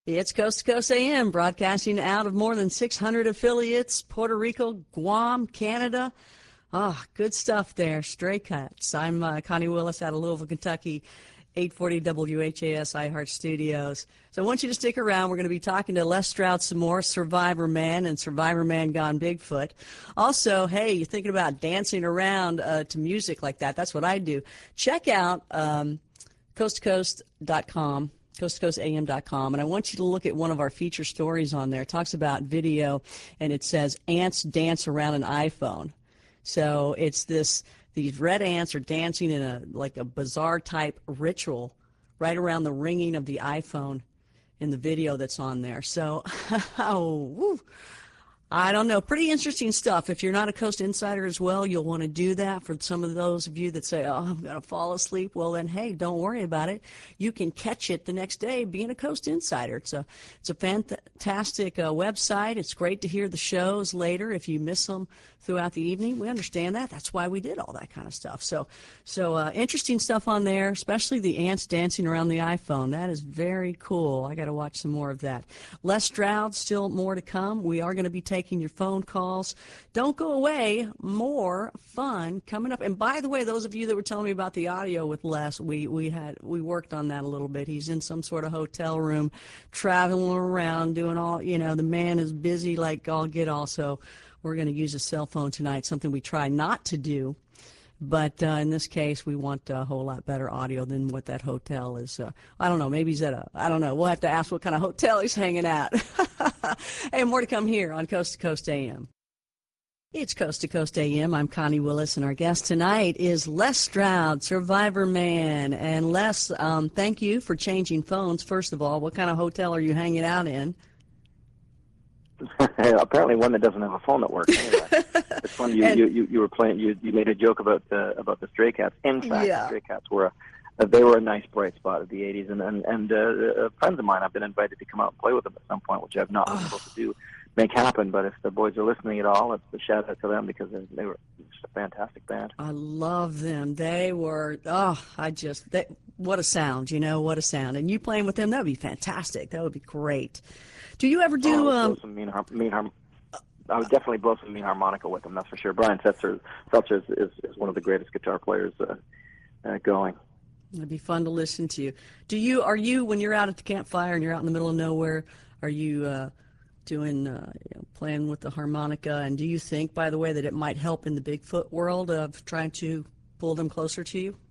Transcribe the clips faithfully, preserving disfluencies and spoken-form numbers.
It's Coast to Coast A M, broadcasting out of more than six hundred affiliates, Puerto Rico, Guam, Canada. Ah, good stuff there. Stray Cuts. I'm uh, Connie Willis out of Louisville, Kentucky, eight forty W H A S iHeart Studios. So I want you to stick around. We're going to be talking to Les Stroud some more, Survivor Man and Survivor Man Gone Bigfoot. Also, hey, you're thinking about dancing around uh, to music like that. That's what I do. Check out um, coast to coast dot com. coast to coast A M dot com, and I want you to look at one of our feature stories on there. It talks about video, and it says ants dance around an iPhone. So it's this, these red ants are dancing in a like a bizarre type ritual right around the ringing of the iPhone in the video that's on there. So, oh, woo. I don't know. Pretty interesting stuff. If you're not a Coast Insider as well, you'll want to do that. For some of those of you that say, oh, I'm going to fall asleep, well, then, hey, don't worry about it. You can catch it the next day being a Coast Insider. It's a, it's a fantastic uh, website. It's great to hear the shows later if you miss them throughout the evening. We understand that. That's why we did all that kind of stuff. So, so uh, interesting stuff on there, especially the ants dancing around the iPhone. That is very cool. I got to watch some more of that. Les Stroud, still more to come. We are going to be taking your phone calls. Don't go away. More fun coming up. And by the way, those of you that were telling me about the audio with Les, we we had we worked on that a little bit. He's in some sort of hotel room, traveling around, doing all, you know, the man is busy like all get all. So we're going to use a cell phone tonight, something we try not to do. But uh, in this case, we want a whole lot better audio than what that hotel is. Uh, I don't know. Maybe he's at a, I don't know. We'll have to ask what kind of hotel he's hanging at. Hey, more to come here on Coast to Coast A M. It's Coast to Coast A M. I'm Connie Willis, and our guest tonight is Les Stroud, Survivor Man. And Les, um, thank you for changing phones, first of all. What kind of hotel are you hanging out in? Apparently one that doesn't have a phone that works. Anyway, it's funny you, and, you, you, you were playing. You, you made a joke about the about the Stray Cats. In fact, yeah. the Stray Cats were a, a they were a nice bright spot of the eighties, and and and uh, uh, friends of mine, I've been invited to come out and play with them at some point, which I've not been able to do make happen. But if the boys are listening at all, it's a shout out to them because they, they were just a fantastic band. I love them. They were oh, I just they, what a sound, you know, what a sound. And you playing with them, that would be fantastic. That would be great. Do you ever do? Oh, um, some mean, har- mean harm- I would definitely blow some mean harmonica with them. That's for sure. Brian Setzer, Seltzer is, is, is one of the greatest guitar players uh, uh, going. It'd be fun to listen to you. Do you? Are you when you're out at the campfire and you're out in the middle of nowhere? Are you uh, doing uh, you know, playing with the harmonica? And do you think, by the way, that it might help in the Bigfoot world of trying to pull them closer to you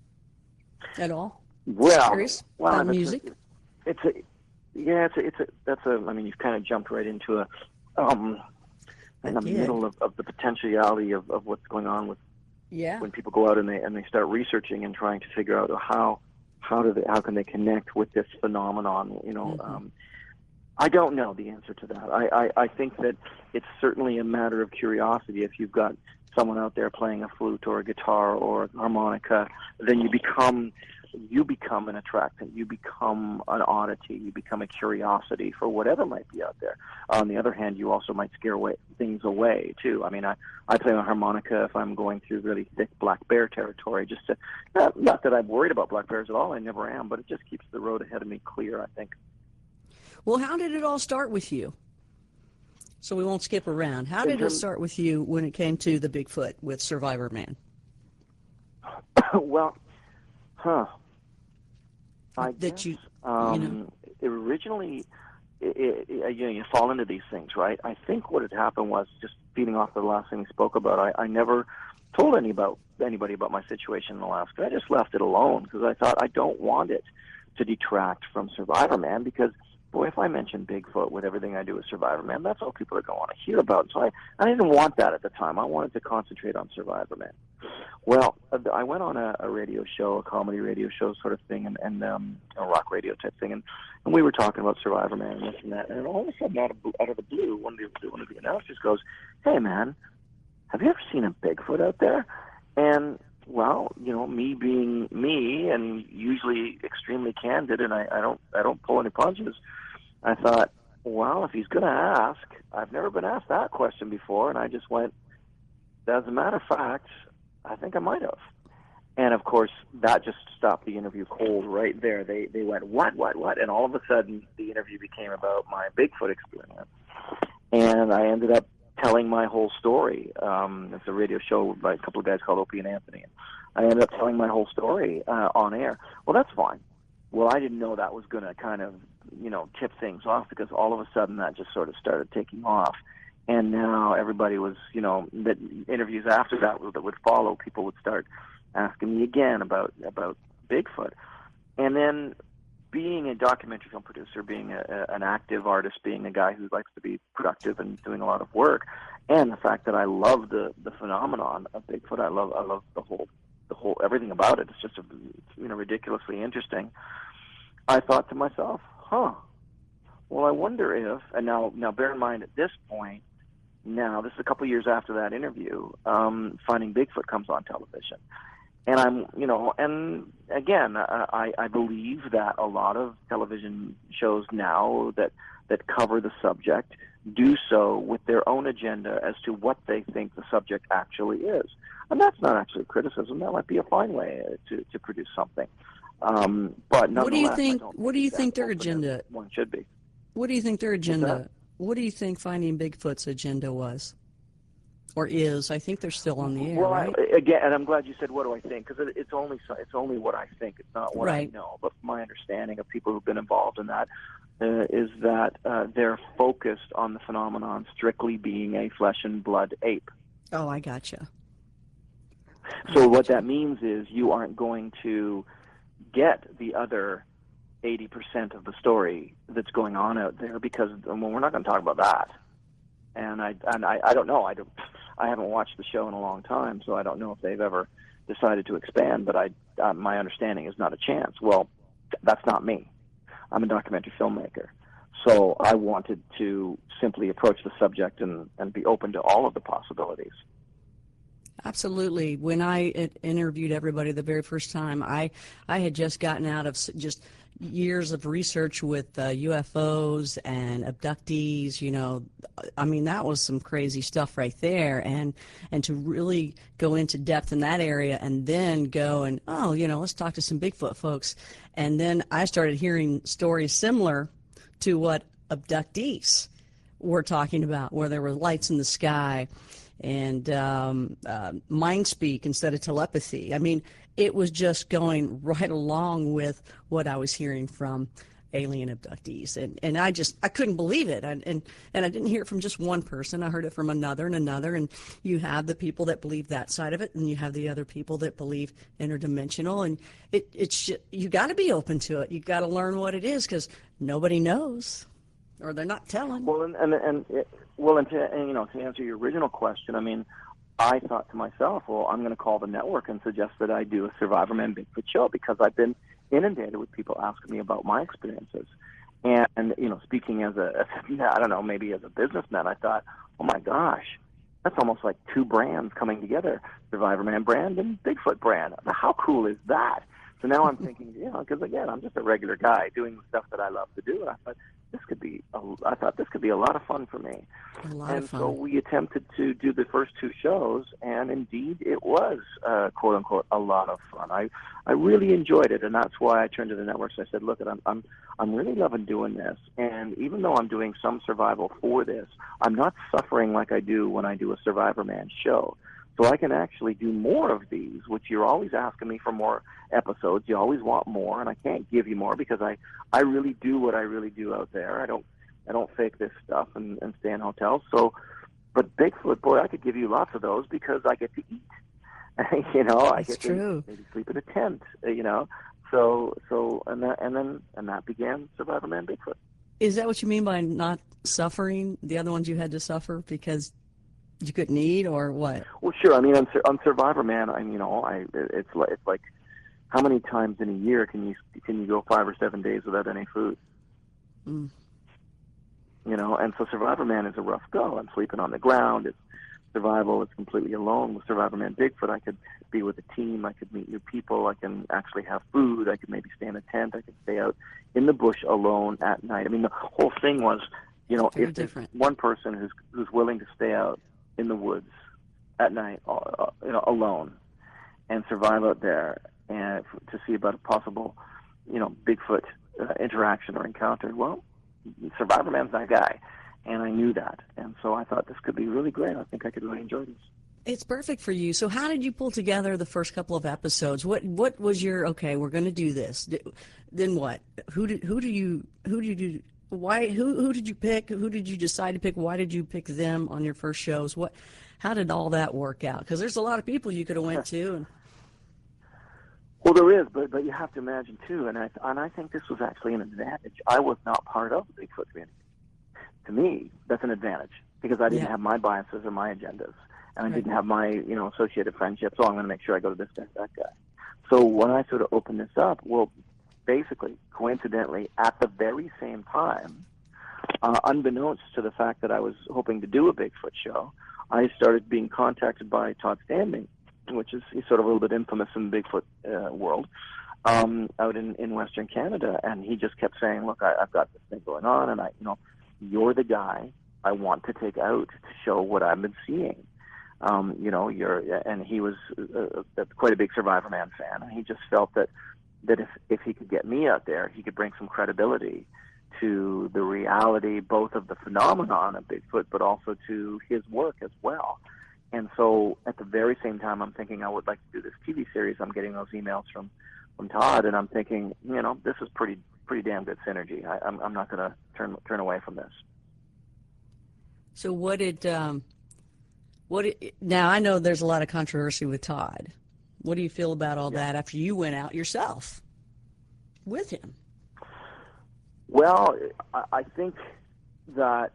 at all? Well, Curious well, about it's music. A, it's a yeah, it's a, it's a that's a. I mean, you've kind of jumped right into a. Um, in the middle of, of the potentiality of, of what's going on with yeah. when people go out and they and they start researching and trying to figure out how how do they how can they connect with this phenomenon, you know. Mm-hmm. um, I don't know the answer to that. I, I, I think that it's certainly a matter of curiosity. If you've got someone out there playing a flute or a guitar or a harmonica, then you become you become an attractant, you become an oddity, you become a curiosity for whatever might be out there. On the other hand, you also might scare away, things away, too. I mean, I, I play a harmonica if I'm going through really thick black bear territory, just to, not, not that I'm worried about black bears at all, I never am, but it just keeps the road ahead of me clear, I think. Well, how did it all start with you? So we won't skip around. How did it start with you when it came to the Bigfoot with Survivor Man? Well, huh. I that guess, you, um, you know. originally, it, it, you know, you fall into these things, right? I think what had happened was, just feeding off the last thing we spoke about, I, I never told any about, anybody about my situation in Alaska. I just left it alone because I thought I don't want it to detract from Survivor Man because, boy, if I mention Bigfoot with everything I do with Survivor Man, that's all people are going to want to hear about. So I, I didn't want that at the time. I wanted to concentrate on Survivor Man. Well, I went on a, a radio show, a comedy radio show sort of thing, and, and um, a rock radio type thing, and, and we were talking about Survivor Man and this and that, and all of a sudden, out of, out of the blue, one of the, one of the announcers goes, "Hey, man, have you ever seen a Bigfoot out there?" And, well, you know, me being me and usually extremely candid, and I, I don't I don't pull any punches, I thought, well, if he's going to ask, I've never been asked that question before, and I just went, as a matter of fact, I think I might have. And of course, that just stopped the interview cold right there. They they went, what, what, what? And all of a sudden, the interview became about my Bigfoot experience. And I ended up telling my whole story. Um, it's a radio show by a couple of guys called Opie and Anthony. And I ended up telling my whole story uh, on air. Well, that's fine. Well, I didn't know that was going to kind of, you know, tip things off, because all of a sudden that just sort of started taking off. And now everybody was, you know, the interviews after that that would follow, people would start asking me again about about Bigfoot. And then being a documentary film producer, being a, a, an active artist, being a guy who likes to be productive and doing a lot of work, and the fact that I love the, the phenomenon of Bigfoot, I love I love the whole the whole everything about it. It's just a, you know ridiculously interesting. I thought to myself, huh? Well, I wonder if, and now now bear in mind at this point, now this is a couple of years after that interview, um, Finding Bigfoot comes on television. And I'm, you know, and again, I, I believe that a lot of television shows now that, that cover the subject do so with their own agenda as to what they think the subject actually is. And that's not actually criticism. That might be a fine way to, to produce something. Um, but What do you nonetheless, I think? don't What do you that think their open as agenda? one should be. What do you think their that? agenda? What do you think Finding Bigfoot's agenda was, or is? I think they're still on the air, Well, right? I, again, and I'm glad you said, "What do I think?" Because it, it's only so- it's only what I think. It's not what Right. I know. But my understanding of people who've been involved in that uh, is that uh, they're focused on the phenomenon strictly being a flesh and blood ape. Oh, I gotcha. So what that means is you aren't going to get the other eighty percent of the story that's going on out there, because well, we're not going to talk about that. And I and I, I don't know. I don't. I haven't watched the show in a long time, so I don't know if they've ever decided to expand. But I, uh, my understanding is not a chance. Well, that's not me. I'm a documentary filmmaker, so I wanted to simply approach the subject and, and be open to all of the possibilities. Absolutely. When I it, interviewed everybody the very first time, I I had just gotten out of s- just years of research with uh, U F Os and abductees. You know, I mean, that was some crazy stuff right there. And and to really go into depth in that area, and then go and oh, you know, let's talk to some Bigfoot folks. And then I started hearing stories similar to what abductees were talking about, where there were lights in the sky and um, uh, mind speak instead of telepathy. I mean, it was just going right along with what I was hearing from alien abductees, and and I just I couldn't believe it. And and and I didn't hear it from just one person. I heard it from another and another. And you have the people that believe that side of it, and you have the other people that believe interdimensional. And it it's ju- you got to be open to it. You got to learn what it is, because nobody knows, or they're not telling. Well, and and, and it, well, and to and, you know, to answer your original question, I mean, I thought to myself, well, I'm going to call the network and suggest that I do a Survivorman Bigfoot show, because I've been inundated with people asking me about my experiences. And, and you know, speaking as a, as, I don't know, maybe as a businessman, I thought, oh my gosh, that's almost like two brands coming together, Survivorman brand and Bigfoot brand. How cool is that? So now I'm thinking, you know, because again, I'm just a regular guy doing the stuff that I love to do. And I thought this could be, a, I thought this could be a lot of fun for me. A lot And of fun. so we attempted to do the first two shows, and indeed it was, uh, quote unquote, a lot of fun. I, I really enjoyed it, and that's why I turned to the networks. I said, look, I'm, I'm, I'm really loving doing this, and even though I'm doing some survival for this, I'm not suffering like I do when I do a Survivorman show. So I can actually do more of these, which you're always asking me for more episodes. You always want more, and I can't give you more because I, I really do what I really do out there. I don't I don't fake this stuff and, and stay in hotels. So, but Bigfoot, boy, I could give you lots of those because I get to eat. you know, I That's get true. to maybe sleep in a tent. uh, You know, so so and that and then and that began Survivorman Bigfoot. Is that what you mean by not suffering? The other ones you had to suffer because you couldn't eat, or what? Well, sure. I mean, on, Sur- on Survivorman, I you know, I it's like it's like how many times in a year can you can you go five or seven days without any food? Mm. You know, and so Survivorman is a rough go. I'm sleeping on the ground. It's survival. It's completely alone. With Survivorman Bigfoot, I could be with a team. I could meet new people. I can actually have food. I could maybe stay in a tent. I could stay out in the bush alone at night. I mean, the whole thing was, you know, Very if there's different. one person who's who's willing to stay out in the woods at night, uh, you know, alone, and survive out there and f- to see about a possible, you know, Bigfoot uh, interaction or encounter. Well, Survivor Man's that guy, and I knew that, and so I thought this could be really great. I think I could really enjoy this. It's perfect for you. So how did you pull together the first couple of episodes? What what was your, okay, we're going to do this. D- Then what? Who did who do you who did you why who who did you pick? Who did you decide to pick? Why did you pick them on your first shows? What how did all that work out? Because there's a lot of people you could have went to. And Well, there is, but but you have to imagine too, and I and I think this was actually an advantage. I was not part of the Bigfoot community. To me, that's an advantage because I didn't Yeah. have my biases or my agendas, and I Right. didn't have my you know associated friendships. Oh, I'm going to make sure I go to this guy, that guy. So when I sort of opened this up, well, basically, coincidentally, at the very same time, uh, unbeknownst to the fact that I was hoping to do a Bigfoot show, I started being contacted by Todd Standing, which is he's sort of a little bit infamous in the Bigfoot uh, world, um, out in, in Western Canada, and he just kept saying, "Look, I, I've got this thing going on, and I, you know, you're the guy I want to take out to show what I've been seeing." Um, you know, you're, and he was uh, uh, quite a big Survivor Man fan, and he just felt that that if if he could get me out there, he could bring some credibility to the reality, both of the phenomenon of Bigfoot, but also to his work as well. And so, at the very same time, I'm thinking I would like to do this T V series. I'm getting those emails from from Todd, and I'm thinking, you know, this is pretty pretty damn good synergy. I, I'm I'm not going to turn turn away from this. so what did um what did, now I know there's a lot of controversy with Todd. What do you feel about all Yeah. that after you went out yourself with him? Well, I, I think that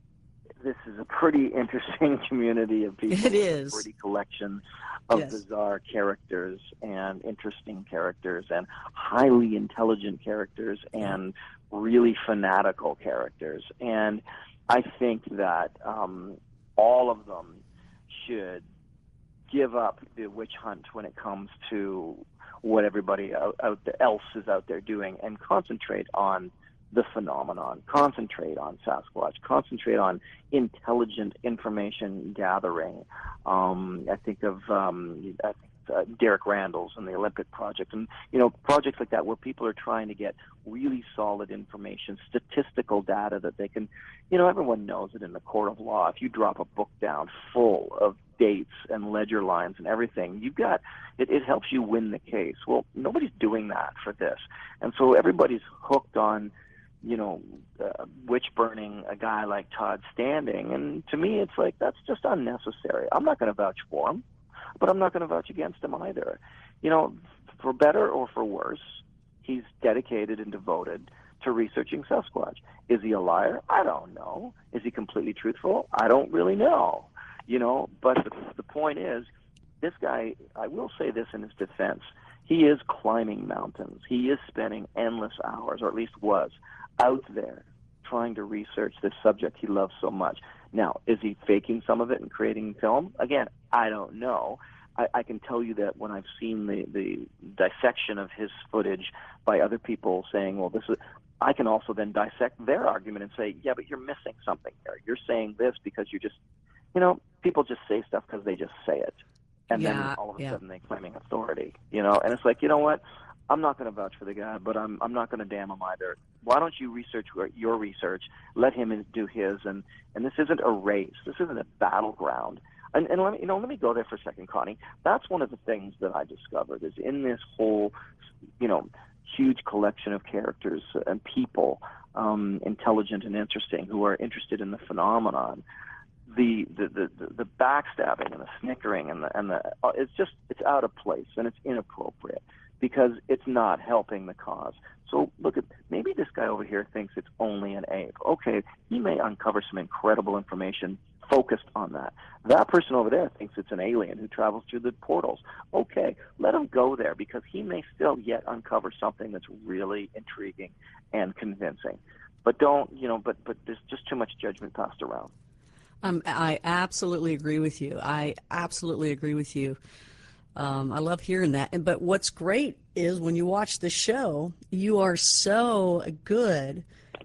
this is a pretty interesting community of people. It is. A pretty collection of Yes. bizarre characters and interesting characters and highly intelligent characters and really fanatical characters. And I think that um, all of them should give up the witch hunt when it comes to what everybody out, out there, else is out there doing and concentrate on the phenomenon, concentrate on Sasquatch, concentrate on intelligent information gathering. Um, I think of um, I think, uh, Derek Randall's and the Olympic Project, and you know projects like that where people are trying to get really solid information, statistical data that they can, you know, everyone knows it in the court of law. If you drop a book down full of dates and ledger lines and everything, you've got it, it helps you win the case. Well, nobody's doing that for this, and so everybody's hooked on, you know, uh, witch burning a guy like Todd Standing. And to me, it's like, that's just unnecessary. I'm not going to vouch for him, but I'm not going to vouch against him either. You know, for better or for worse, he's dedicated and devoted to researching Sasquatch. Is he a liar? I don't know. Is he completely truthful? I don't really know. You know, but the, the point is, this guy, I will say this in his defense, he is climbing mountains. He is spending endless hours, or at least was, out there trying to research this subject he loves so much. Now, is he faking some of it and creating film? Again, I don't know. I, I can tell you that when I've seen the, the dissection of his footage by other people saying, well, this is, I can also then dissect their argument and say, yeah, but you're missing something here. You're saying this because you're just, you know, people just say stuff because they just say it. And Yeah, then all of a yeah. sudden they're claiming authority, you know? And it's like, you know what? I'm not going to vouch for the guy, but I'm I'm not going to damn him either. Why don't you research your research? Let him do his, and and this isn't a race. This isn't a battleground. And and let me you know let me go there for a second, Connie. That's one of the things that I discovered is in this whole, you know, huge collection of characters and people, um, intelligent and interesting, who are interested in the phenomenon. The, the, the, the backstabbing and the snickering and the and the uh, it's just it's out of place and it's inappropriate, because it's not helping the cause. So look at, maybe this guy over here thinks it's only an ape. Okay, he may uncover some incredible information focused on that. That person over there thinks it's an alien who travels through the portals. Okay, let him go there, because he may still yet uncover something that's really intriguing and convincing. But don't, you know, but but there's just too much judgment passed around. Um, I absolutely agree with you. I absolutely agree with you. Um, I love hearing that. And but what's great is when you watch the show, you are so good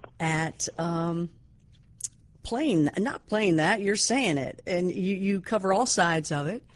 at um, playing, not playing that, you're saying it, and you, you cover all sides of it.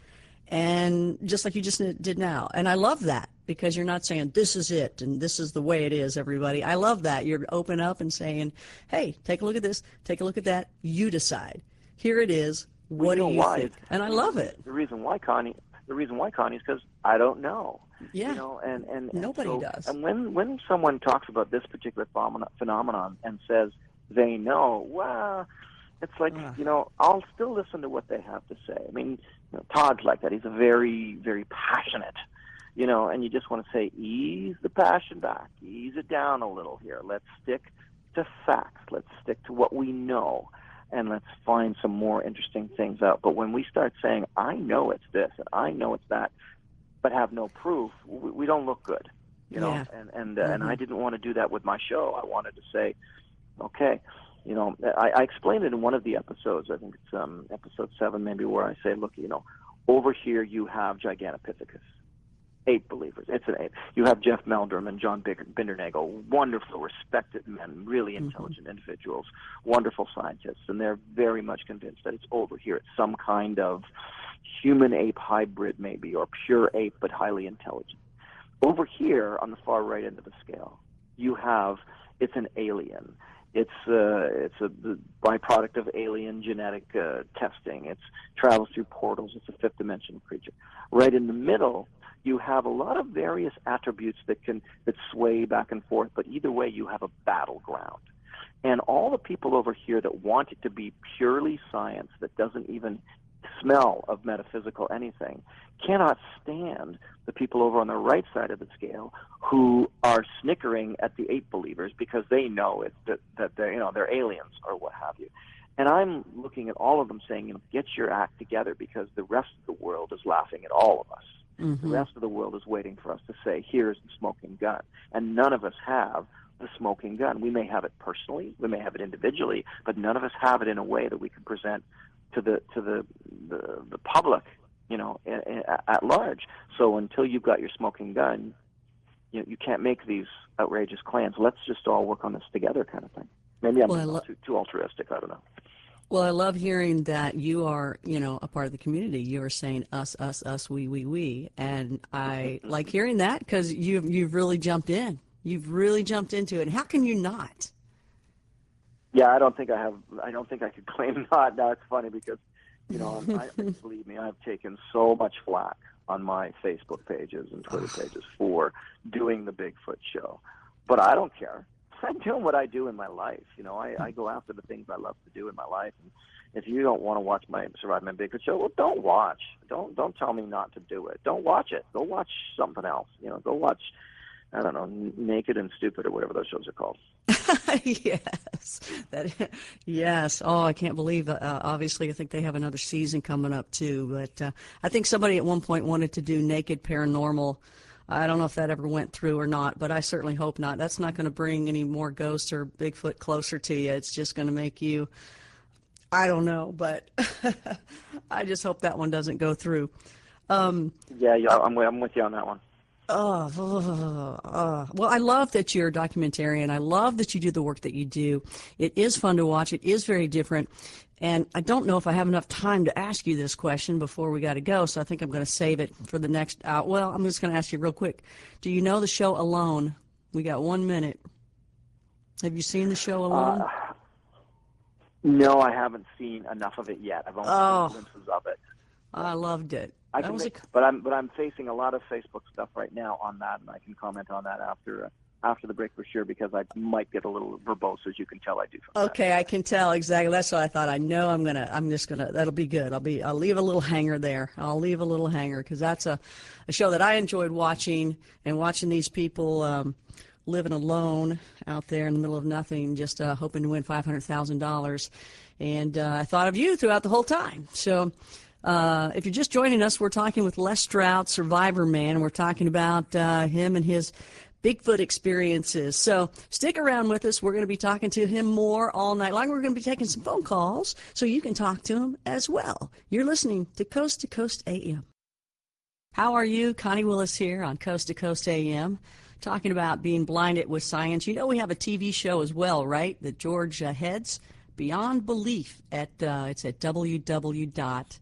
And just like you just did now. And I love that because you're not saying this is it and this is the way it is, everybody. I love that. You're open up and saying, hey, take a look at this, take a look at that. You decide. Here it is. What well, you do know you why? think? And I love it. The reason why, Connie, the reason why, Connie, is because I don't know. Yeah. You know, and, and, and nobody so, does. And when, when someone talks about this particular phenomenon and says they know, well, it's like, uh. you know, I'll still listen to what they have to say. I mean, you know, Todd's like that. He's a very, very passionate, you know, and you just want to say, ease the passion back, ease it down a little here. Let's stick to facts. Let's stick to what we know, and let's find some more interesting things out. But when we start saying, I know it's this, and I know it's that, but have no proof, we, we don't look good, you know. Yeah. And and uh, mm-hmm. and I didn't want to do that with my show. I wanted to say, okay, you know, I, I explained it in one of the episodes. I think it's um, episode seven, maybe, where I say, look, you know, over here you have Gigantopithecus, eight believers. It's an eight. You have Jeff Meldrum and John Bindernagel, wonderful, respected men, really intelligent mm-hmm. individuals, wonderful scientists, and they're very much convinced that it's over here. It's some kind of human-ape hybrid, maybe, or pure ape but highly intelligent. Over here, on the far right end of the scale, you have, it's an alien. It's uh, it's a the byproduct of alien genetic uh, testing. It travels through portals. It's a fifth dimensional creature. Right in the middle, you have a lot of various attributes that can that sway back and forth. But either way, you have a battleground. And all the people over here that want it to be purely science, that doesn't even smell of metaphysical anything, cannot stand the people over on the right side of the scale who are snickering at the ape believers because they know it, that that they're you know they're aliens or what have you. And I'm looking at all of them saying, you know, get your act together, because the rest of the world is laughing at all of us. Mm-hmm. The rest of the world is waiting for us to say, here's the smoking gun. And none of us have the smoking gun. We may have it personally, we may have it individually, but none of us have it in a way that we can present to the to the the, the public, you know, a, a, at large. So until you've got your smoking gun, you know, you can't make these outrageous claims. Let's just all work on this together, kind of thing. Maybe I'm well, lo- too, too altruistic. I don't know. Well, I love hearing that you are, you know, a part of the community. You are saying us, us, us, we, we, we, and I like hearing that because you've you've really jumped in. You've really jumped into it. How can you not? Yeah, I don't think I have. I don't think I could claim not. Now it's funny because, you know, I, believe me, I've taken so much flack on my Facebook pages and Twitter pages for doing the Bigfoot show, but I don't care. I'm doing what I do in my life. You know, I, I go after the things I love to do in my life. And if you don't want to watch my Survive My Bigfoot show, well, don't watch. Don't don't tell me not to do it. Don't watch it. Go watch something else. You know, go watch, I don't know, Naked and Stupid or whatever those shows are called. Yes, that. Yes. Oh, I can't believe. Uh, obviously, I think they have another season coming up too. But uh, I think somebody at one point wanted to do Naked Paranormal. I don't know if that ever went through or not, but I certainly hope not. That's not going to bring any more ghosts or Bigfoot closer to you. It's just going to make you, I don't know, but I just hope that one doesn't go through. Um, yeah, yeah, I'm, I'm with you on that one. Oh, oh, oh, well, I love that you're a documentarian. I love that you do the work that you do. It is fun to watch. It is very different. And I don't know if I have enough time to ask you this question before we got to go, so I think I'm going to save it for the next hour. Well, I'm just going to ask you real quick. Do you know the show Alone? We got one minute. Have you seen the show Alone? Uh, no, I haven't seen enough of it yet. I've only oh, seen glimpses of it. I loved it. I that can was make, a... but I'm but I'm facing a lot of Facebook stuff right now on that, and I can comment on that after uh, after the break for sure, because I might get a little verbose, as you can tell I do. From okay, that. I can tell exactly. That's what I thought. I know I'm gonna. I'm just gonna. That'll be good. I'll be. I'll leave a little hanger there. I'll leave a little hanger because that's a, a show that I enjoyed watching and watching these people um, living alone out there in the middle of nothing, just uh, hoping to win five hundred thousand dollars. And uh, I thought of you throughout the whole time. So. Uh, if you're just joining us, we're talking with Les Strout, Survivor Man. We're talking about uh, him and his Bigfoot experiences. So stick around with us. We're going to be talking to him more all night long. We're going to be taking some phone calls so you can talk to him as well. You're listening to Coast to Coast A M. How are you? Connie Willis here on Coast to Coast A M, talking about being blinded with science. You know we have a T V show as well, right, that George uh, heads, Beyond Belief. At uh, It's at w w w dot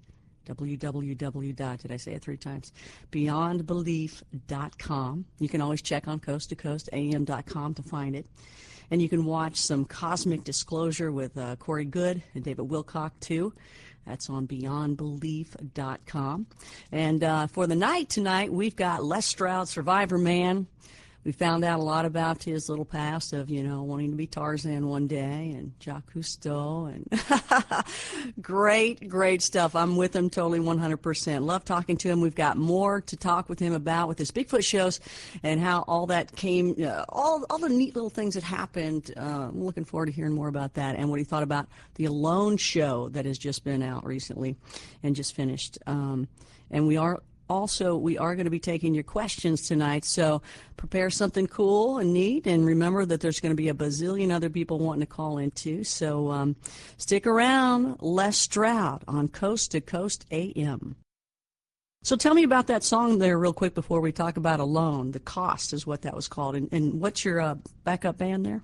w w w dot, did I say it three times? beyond belief dot com. You can always check on coast to coast a m dot com to find it. And you can watch some Cosmic Disclosure with uh, Corey Good and David Wilcock, too. That's on beyond belief dot com. And uh, for the night tonight, we've got Les Stroud, Survivor Man. We found out a lot about his little past of, you know, wanting to be Tarzan one day, and Jacques Cousteau, and great, great stuff. I'm with him totally one hundred percent. Love talking to him. We've got more to talk with him about with his Bigfoot shows and how all that came, uh, all, all the neat little things that happened. Uh, I'm looking forward to hearing more about that and what he thought about the Alone show that has just been out recently and just finished. Um, and we are Also, we are going to be taking your questions tonight, so prepare something cool and neat, and remember that there's going to be a bazillion other people wanting to call in, too. So um, stick around. Les Stroud on Coast to Coast A M. So tell me about that song there real quick before we talk about Alone. The Cost is what that was called. And, and what's your uh, backup band there?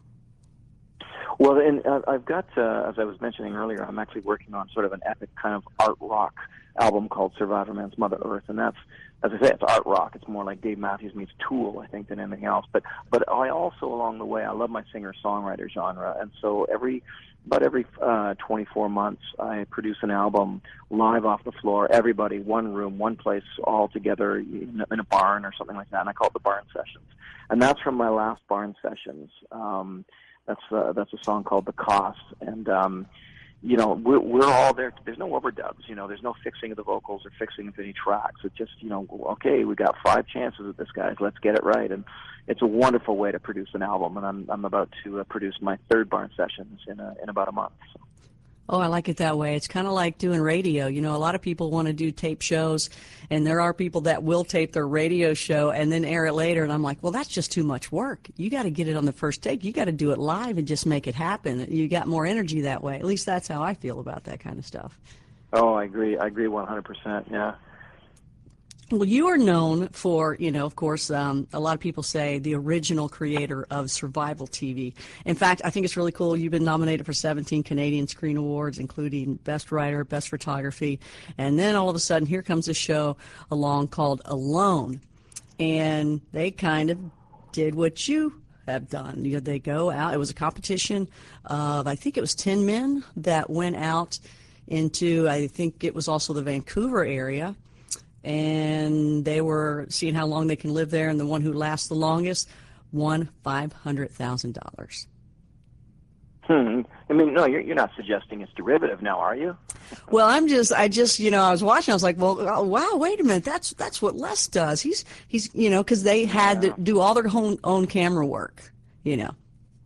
Well, and uh, I've got, uh, as I was mentioning earlier, I'm actually working on sort of an epic kind of art rock album called Survivor Man's Mother Earth, and that's, as I say, it's art rock. It's more like Dave Matthews meets Tool, I think, than anything else. But but I also, along the way, I love my singer-songwriter genre, and so every about every uh, twenty-four months, I produce an album live off the floor, everybody, one room, one place, all together in a, in a barn or something like that, and I call it the Barn Sessions. And that's from my last Barn Sessions. Um, that's uh, that's a song called The Cost, and um, you know, we're, we're all there. There's no overdubs, you know, there's no fixing of the vocals or fixing of any tracks. It's just, you know, okay, we got five chances at this, guys. Let's get it right. And it's a wonderful way to produce an album. And I'm I'm about to uh, produce my third Barn Sessions in a, in about a month. So. Oh, I like it that way. It's kind of like doing radio. You know, a lot of people want to do tape shows, and there are people that will tape their radio show and then air it later. And I'm like, well, that's just too much work. You got to get it on the first take. You got to do it live and just make it happen. You got more energy that way. At least that's how I feel about that kind of stuff. Oh, I agree. I agree one hundred percent. Yeah. Well, you are known for, you know, of course, um, a lot of people say the original creator of survival T V. In fact, I think it's really cool. You've been nominated for seventeen Canadian Screen Awards, including Best Writer, Best Photography. And then all of a sudden, here comes a show along called Alone. And they kind of did what you have done. You know, they go out. It was a competition of, I think it was ten men that went out into, I think it was also the Vancouver area. And they were seeing how long they can live there, and the one who lasts the longest won five hundred thousand dollars. Hmm. I mean, no, you're, you're not suggesting it's derivative now, are you? Well, I'm just, I just, you know, I was watching, I was like, well, oh, wow, wait a minute, that's that's what Les does. He's, he's, you know, because they had yeah. to do all their own, own camera work, you know.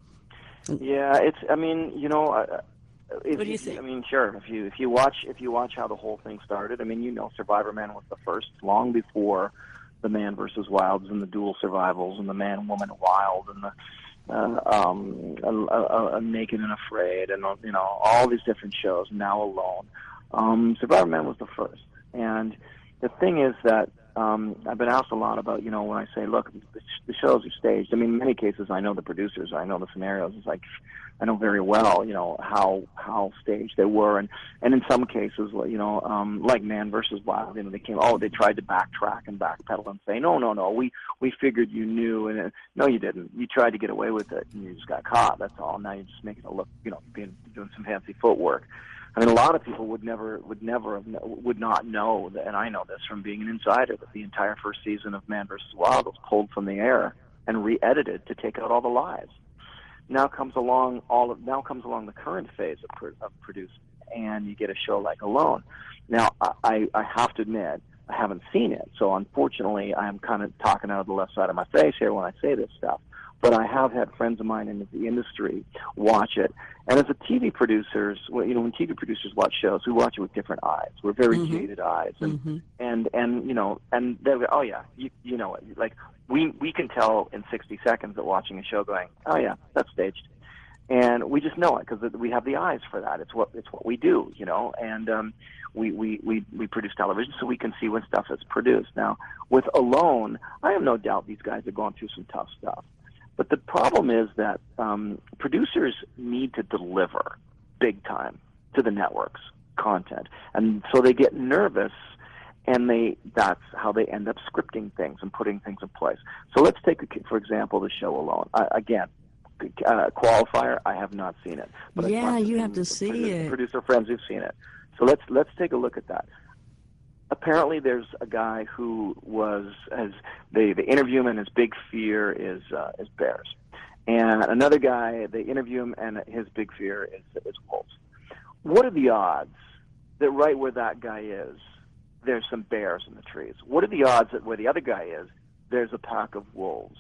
Yeah, it's, I mean, you know, I, If what do you think? I mean, sure. If you if you watch if you watch how the whole thing started, I mean, you know, Survivor Man was the first, long before the Man versus Wilds and the Dual Survivals and the Man Woman Wild and the uh, um, a, a, a Naked and Afraid and you know all these different shows. Now Alone, um, Survivor Man was the first. And the thing is that um, I've been asked a lot about, you know, when I say, look, the, the shows are staged. I mean, in many cases, I know the producers, I know the scenarios. It's like, I know very well, you know, how how staged they were, and and in some cases, you know, um, like Man versus Wild, you know, they came, oh, they tried to backtrack and backpedal and say, no, no, no, we we figured you knew, and uh, no, you didn't. You tried to get away with it, and you just got caught. That's all. Now you're just making it look, you know, being doing some fancy footwork. I mean, a lot of people would never, would never, have, would not know, that, and I know this from being an insider, that the entire first season of Man versus Wild was pulled from the air and re-edited to take out all the lies. Now comes along all of, now comes along the current phase of, pro, of producing, and you get a show like Alone. Now, I, I have to admit, I haven't seen it, so unfortunately, I'm kind of talking out of the left side of my face here when I say this stuff. But I have had friends of mine in the industry watch it. And as a T V producers, well, you know, when T V producers watch shows, we watch it with different eyes. We're very mm-hmm. jaded eyes, and mm-hmm. and and you know, and they oh yeah, you you know, like we we can tell in sixty seconds that watching a show, going, oh yeah, that's staged, and we just know it because we have the eyes for that. It's what it's what we do, you know, and um, we we we we produce television, so we can see when stuff is produced. Now with Alone, I have no doubt these guys are going through some tough stuff. But the problem is that um, producers need to deliver big time to the networks. content, and so they get nervous, and they that's how they end up scripting things and putting things in place. So let's take, a, for example, the show alone. I, again, uh, Qualifier, I have not seen it. But I've Yeah, talked you some have to see producer, it. Producer friends who've seen it. So let's let's take a look at that. Apparently, there's a guy who was as they, they interview him, and his big fear is uh, is bears. And another guy, they interview him, and his big fear is is wolves. What are the odds that right where that guy is, there's some bears in the trees? What are the odds that where the other guy is, there's a pack of wolves?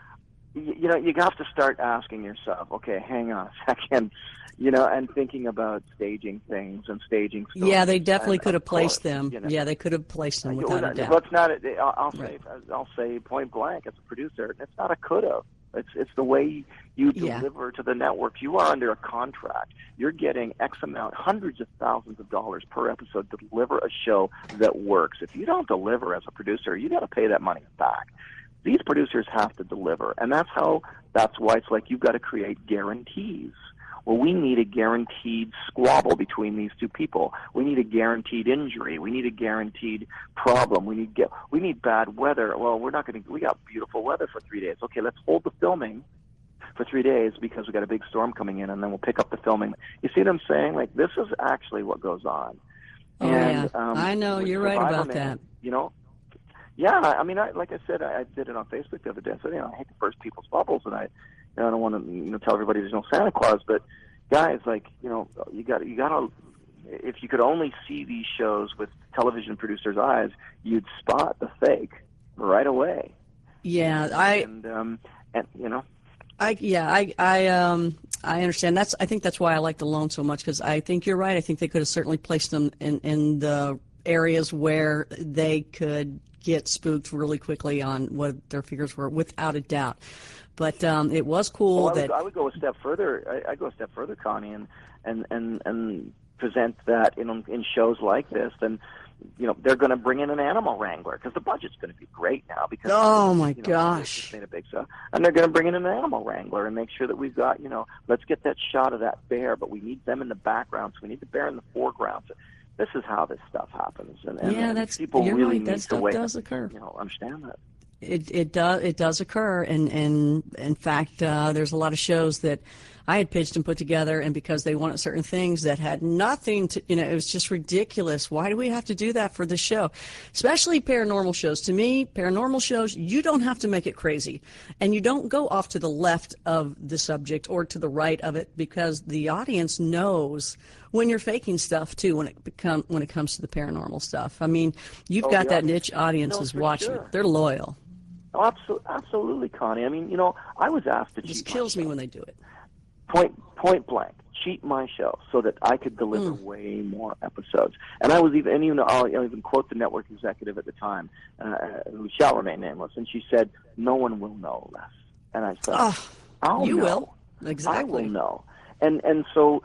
You, you know, you have to start asking yourself, okay, hang on a second, you know, and thinking about staging things and staging stories. Yeah, they definitely And could have of course, placed them. you know, Yeah, they could have placed them uh, without well, a doubt. Let's not. I'll, I'll Right. say. I'll say point blank. As a producer, it's not a could have. It's it's the way you Yeah. deliver to the network. You are under a contract. You're getting X amount, hundreds of thousands of dollars per episode to deliver a show that works. If you don't deliver as a producer, you got to pay that money back. These producers have to deliver, and that's how. That's why it's like you've got to create guarantees. Well, we need a guaranteed squabble between these two people. We need a guaranteed injury. We need a guaranteed problem. We need get. We need bad weather. Well, we're not going to. We got beautiful weather for three days. Okay, let's hold the filming for three days because we got a big storm coming in, and then we'll pick up the filming. You see what I'm saying? Like this is actually what goes on. Oh, and, yeah. um, I know. with You're right Survivor about Man, that. You know. Yeah, I mean, I, like I said, I, I did it on Facebook the other day. I said, you know, I hate to burst people's bubbles, and I, you know, I don't want to, you know, tell everybody there's no Santa Claus, but guys, like, you know, you got, you got to, if you could only see these shows with television producers' eyes, you'd spot the fake right away. Yeah, I, and um, and you know, I, yeah, I, I, um, I understand. That's, I think that's why I like The Loan so much, because I think you're right. I think they could have certainly placed them in, in the areas where they could get spooked really quickly on what their figures were, without a doubt. But um, it was cool well, I would, that I would go a step further. I, I go a step further, Connie, and and and and present that in in shows like this. Then, you know, they're going to bring in an animal wrangler because the budget's going to be great now. Because oh my you know, gosh, it's made a big show, and they're going to bring in an animal wrangler and make sure that we've got, you know, let's get that shot of that bear, but we need them in the background, so we need the bear in the foreground. So this is how this stuff happens, and, and, yeah, and that's people you're really right. That need to stuff wake does up, occur. you know, understand that. It it does it does occur, and and in fact, uh, there's a lot of shows that I had pitched and put together, and because they wanted certain things that had nothing to, you know, it was just ridiculous. Why do we have to do that for this show? Especially paranormal shows. To me, paranormal shows, you don't have to make it crazy, and you don't go off to the left of the subject or to the right of it, because the audience knows when you're faking stuff too. When it become when it comes to the paranormal stuff, I mean, you've Oh, got the that audience niche audience knows is for watching sure. it. They're loyal. Oh, absolutely, absolutely, Connie. I mean, you know, I was asked to It just cheat my kills me show. when they do it. Point point blank, cheat my show so that I could deliver Mm. way more episodes. And I was even, and even I'll, I'll even quote the network executive at the time, uh, who shall remain nameless, and she said, "No one will know less." And I said, Oh, "I'll you know. will. I Exactly. will know." And and so,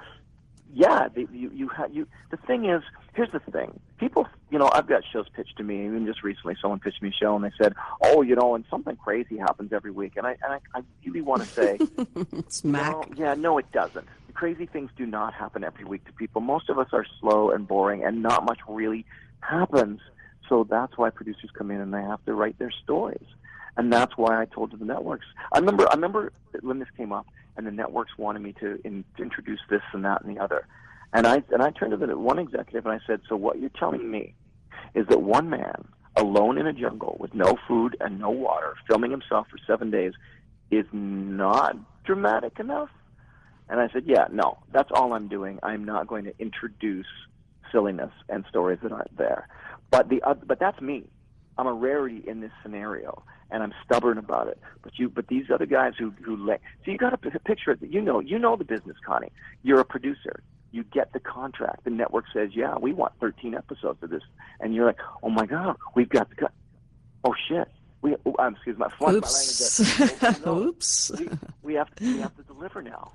yeah, the, you you ha- you. The thing is, here's the thing. People, you know, I've got shows pitched to me. Even just recently, someone pitched me a show, and they said, "Oh, you know, and something crazy happens every week." And I and I, I really want to say, Smack. well, yeah, no, it doesn't. Crazy things do not happen every week to people. Most of us are slow and boring, and not much really happens. So that's why producers come in and they have to write their stories. And that's why I told the networks. I remember, I remember when this came up, and the networks wanted me to, in, to introduce this and that and the other. And I and I turned to the one executive and I said, "So what you're telling me is that one man alone in a jungle with no food and no water, filming himself for seven days, is not dramatic enough?" And I said, "Yeah, no, that's all I'm doing. I'm not going to introduce silliness and stories that aren't there. But the uh, but that's me. I'm a rarity in this scenario, and I'm stubborn about it. But you, but these other guys who who let so you got to p- picture it. You know, you know the business, Connie. You're a producer. You get the contract. The network says, "Yeah, we want thirteen episodes of this," and you're like, "Oh my God, we've got the co- oh shit." We, oh, um, excuse my, my Oops. language. Oh, no. Oops. We, we have to we have to deliver now.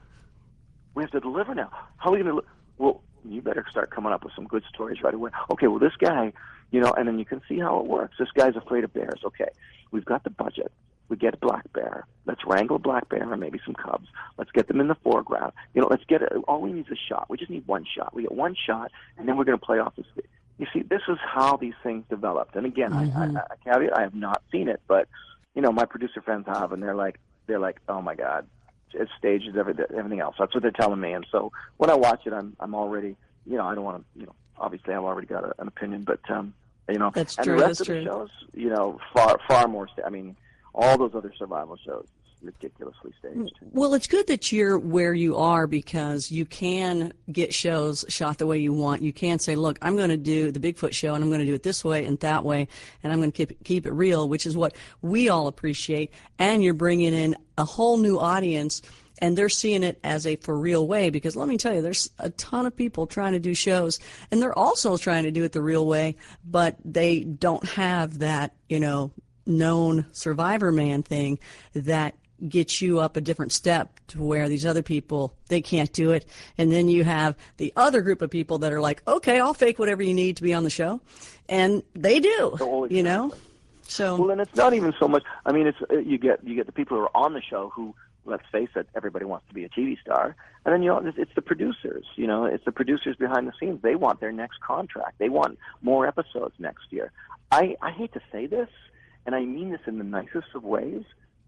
We have to deliver now. How are we going to? Well, you better start coming up with some good stories right away. Okay, well, this guy, you know, and then you can see how it works. This guy's afraid of bears. Okay, we've got the budget. we get a black bear. Let's wrangle a black bear and maybe some cubs. Let's get them in the foreground. You know, let's get a, all we need is a shot. We just need one shot. We get one shot, and then we're going to play off this. You see, this is how these things developed. And again, mm-hmm. I, I, I caveat, I have not seen it, but you know, my producer friends have, and they're like, they're like, oh my God, it's staged as everything, everything else. That's what they're telling me. And so when I watch it, I'm, I'm already, you know, I don't want to, you know, obviously I've already got a, an opinion, but um, you know, that's and true. the rest That's of true. the shows, you know, far, far more. Sta- I mean, all those other survival shows, ridiculously staged. Well, it's good that you're where you are because you can get shows shot the way you want. You can say, look, I'm going to do the Bigfoot show and I'm going to do it this way and that way, and I'm going to keep it, keep it real, which is what we all appreciate. And you're bringing in a whole new audience, and they're seeing it as a for real way, because let me tell you, there's a ton of people trying to do shows, and they're also trying to do it the real way, but they don't have that, you know, known Survivor Man thing that get you up a different step to where these other people, they can't do it. And then you have the other group of people that are like, okay, I'll fake whatever you need to be on the show. And they do, oh, exactly. you know? So, well, and it's not even so much, I mean, it's you get you get the people who are on the show who, let's face it, everybody wants to be a T V star. And then, you know, it's, it's the producers, you know, it's the producers behind the scenes. They want their next contract. They want more episodes next year. I, I hate to say this, and I mean this in the nicest of ways,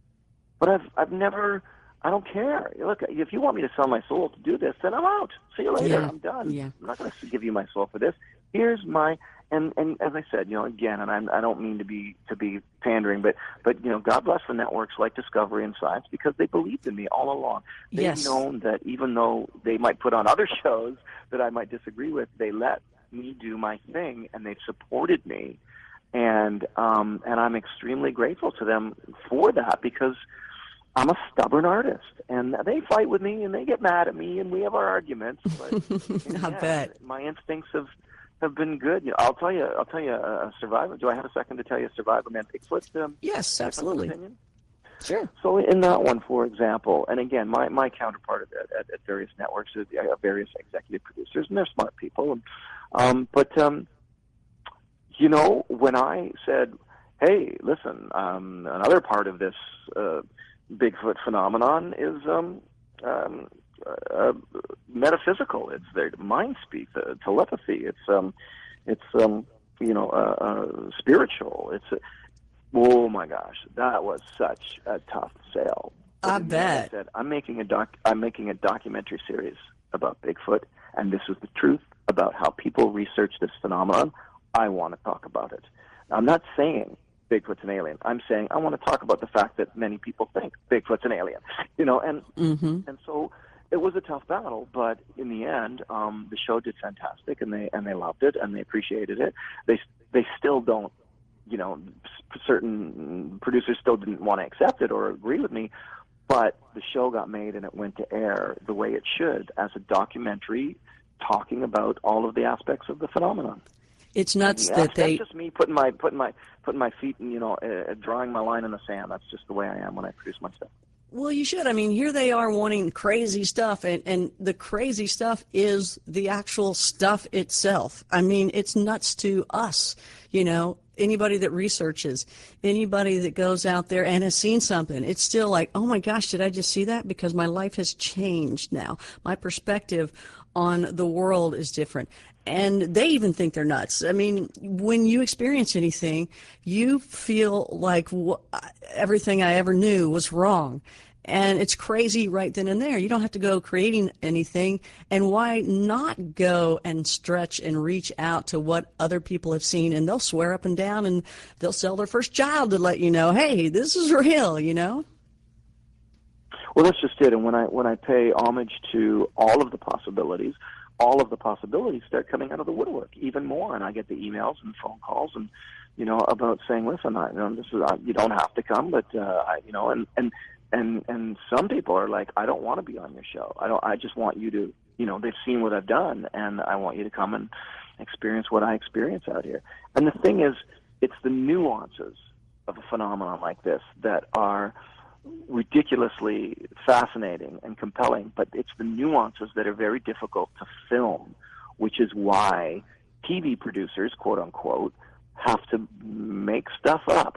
but I've I've never, I don't care. Look, if you want me to sell my soul to do this, then I'm out. See you later. Yeah. I'm done. Yeah. I'm not going to give you my soul for this. Here's my, and, and as I said, you know, again, and I'm, I don't mean to be to be pandering, but but you know, God bless the networks like Discovery and Science, because they believed in me all along. They've yes. known that even though they might put on other shows that I might disagree with, they let me do my thing, and they've supported me. And um, and I'm extremely grateful to them for that, because I'm a stubborn artist, and they fight with me, and they get mad at me, and we have our arguments. But I yeah, bet my instincts have, have been good. You know, I'll tell you, I'll tell you a, a Survivor. Do I have a second to tell you a Survivor Man Bigfoot? Um, yes, absolutely. Opinion? Sure. So in that one, for example, and again, my, my counterpart at, at, at various networks is uh, various executive producers, and they're smart people. And, um, but um, you know, when I said, "Hey, listen, um, another part of this uh, Bigfoot phenomenon is um, um, uh, metaphysical. It's their mind speak, uh, telepathy. It's um, it's um, you know, uh, uh, spiritual. It's uh, oh my gosh, that was such a tough sale. But I in the end, bet. I said, I'm making a doc. I'm making a documentary series about Bigfoot, and this is the truth about how people research this phenomenon. I want to talk about it. I'm not saying Bigfoot's an alien. I'm saying I want to talk about the fact that many people think Bigfoot's an alien. You know, and Mm-hmm. and so it was a tough battle, but in the end, um, the show did fantastic, and they and they loved it, and they appreciated it. They they still don't, you know, certain producers still didn't want to accept it or agree with me, but the show got made and it went to air the way it should, as a documentary talking about all of the aspects of the phenomenon. It's nuts Yeah, that that's, they. that's just me putting my putting my putting my feet in, you know, uh, drawing my line in the sand. That's just the way I am when I produce my stuff. Well, you should. I mean, here they are wanting crazy stuff, and, and the crazy stuff is the actual stuff itself. I mean, it's nuts to us, you know, anybody that researches, anybody that goes out there and has seen something. It's still like, oh my gosh, did I just see that? Because my life has changed now. My perspective on the world is different. And they even think they're nuts. I mean, when you experience anything, you feel like wh- everything I ever knew was wrong. And it's crazy right then and there. You don't have to go creating anything. And why not go and stretch and reach out to what other people have seen? And they'll swear up and down, and they'll sell their first child to let you know, hey, this is real, you know? Well, that's just it. And when I when I pay homage to all of the possibilities, all of the possibilities start coming out of the woodwork even more. And I get the emails and phone calls and, you know, about saying, listen, I, you know, this is, I, you don't have to come, but, uh, I, you know, and, and, and, and some people are like, I don't want to be on your show. I don't, I just want you to, you know, they've seen what I've done, and I want you to come and experience what I experience out here. And the thing is, it's the nuances of a phenomenon like this that are ridiculously fascinating and compelling, but it's the nuances that are very difficult to film, which is why T V producers, quote unquote, have to make stuff up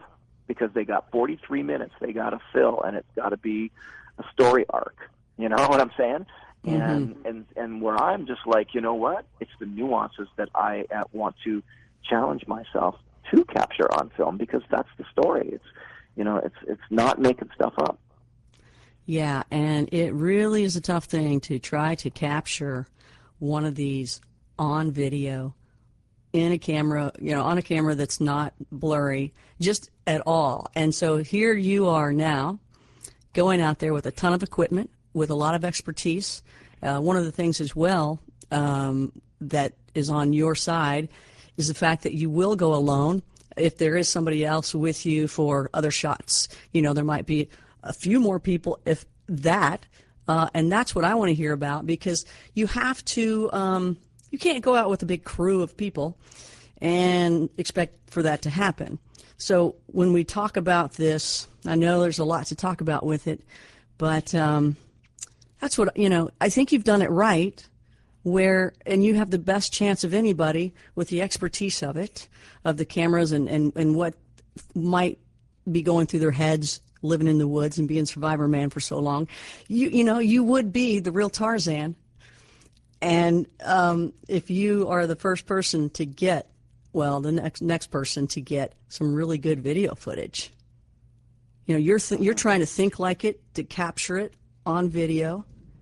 because they got forty-three minutes they got to fill, and it's got to be a story arc. You know what I'm saying? Mm-hmm. And and and where I'm just like, you know what? It's the nuances that I uh, want to challenge myself to capture on film, because that's the story. It's, you know, it's it's not making stuff up. Yeah, and it really is a tough thing to try to capture one of these on video in a camera, you know, on a camera that's not blurry just at all. And so here you are now going out there with a ton of equipment, with a lot of expertise. Uh, one of the things as well um, that is on your side is the fact that you will go alone if there is somebody else with you for other shots. You know, there might be a few more people, if that, uh, and that's what I want to hear about, because you have to, um, you can't go out with a big crew of people and expect for that to happen. So when we talk about this, I know there's a lot to talk about with it, but um, that's what, you know, I think you've done it right, where, and you have the best chance of anybody with the expertise of it, of the cameras and, and, and what might be going through their heads living in the woods and being Survivor Man for so long. You, you know, you would be the real Tarzan. And um, if you are the first person to get, well, the next next person to get some really good video footage, you know, you're th- you're trying to think like it, to capture it on video,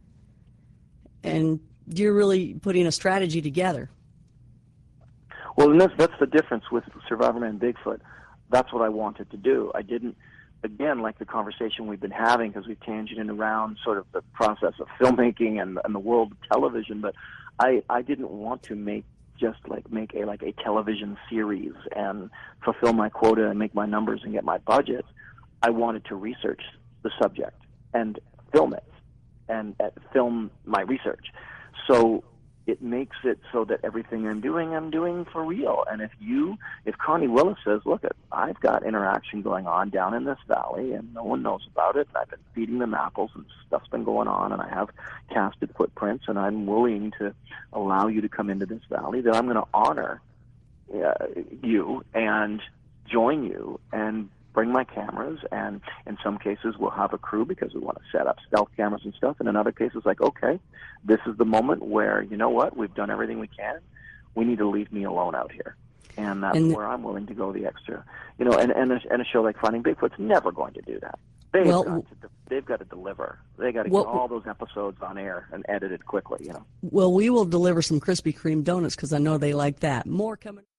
and you're really putting a strategy together. Well, and that's that's the difference with Survivor Man Bigfoot. That's what I wanted to do. I didn't, again, like the conversation we've been having, because we've tangented around sort of the process of filmmaking and, and the world of television, but I, I didn't want to make just like make a like a television series and fulfill my quota and make my numbers and get my budget. I wanted to research the subject and film it and uh, film my research. So it makes it so that everything I'm doing, I'm doing for real. And if you, if Connie Willis says, look, I've got interaction going on down in this valley and no one knows about it, and I've been feeding them apples and stuff's been going on, and I have casted footprints, and I'm willing to allow you to come into this valley, then I'm going to honor uh, you and join you and bring my cameras, and in some cases we'll have a crew because we want to set up stealth cameras and stuff, and in other cases, like, okay, this is the moment where, you know what, we've done everything we can, we need to leave me alone out here. And that's and where I'm willing to go the extra. You know, and, and, a, and a show like Finding Bigfoot's never going to do that. They've, well, got, to, they've got to deliver. They've got to well, get all those episodes on air and edited quickly, you know. Well, we will deliver some Krispy Kreme donuts because I know they like that. More coming.